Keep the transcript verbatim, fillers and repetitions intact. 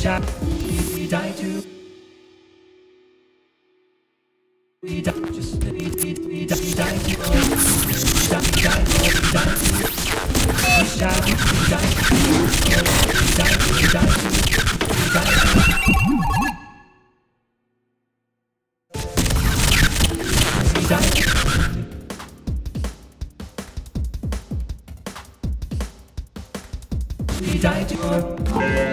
shot. We die to. We die just we we we die we die to. We die we die we die to. We shot. We die to. We die we die to. We die to. We die to. We die to.